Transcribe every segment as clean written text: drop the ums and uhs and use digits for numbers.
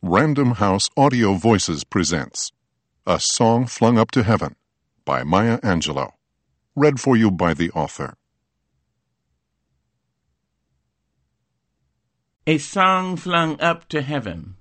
Random House Audio Voices presents A Song Flung Up to Heaven by Maya Angelou. Read for you by the author. A Song Flung Up to Heaven.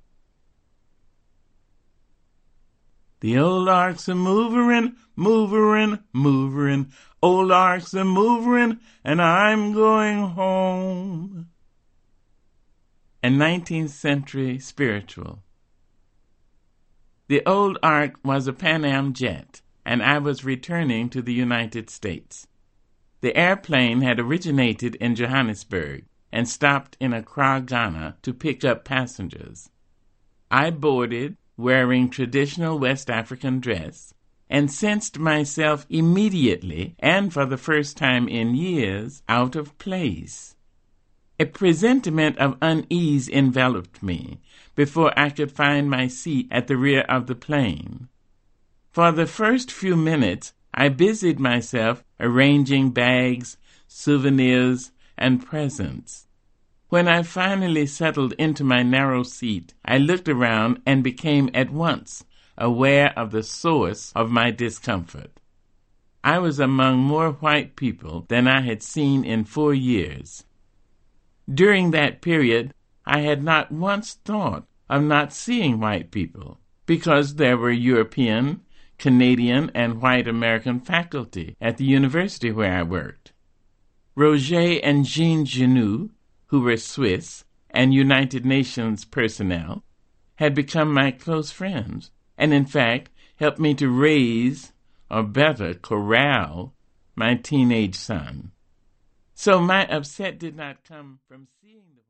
The old ark's a moverin', moverin', moverin'. Old ark's a moverin', and I'm going home. A 19th century spiritual. The old ark was a Pan Am jet, and I was returning to the United States. The airplane had originated in Johannesburg and stopped in Accra, Ghana to pick up passengers. I boarded, wearing traditional West African dress, and sensed myself immediately, and for the first time in years, out of place. A presentiment of unease enveloped me before I could find my seat at the rear of the plane. For the first few minutes, I busied myself arranging bags, souvenirs, and presents. When I finally settled into my narrow seat, I looked around and became at once aware of the source of my discomfort. I was among more white people than I had seen in 4 years. During that period, I had not once thought of not seeing white people, because there were European, Canadian, and white American faculty at the university where I worked. Roger and Jean Genoux, who were Swiss and United Nations personnel, had become my close friends, and in fact helped me to raise, or better, corral, my teenage son. So my upset did not come from seeing the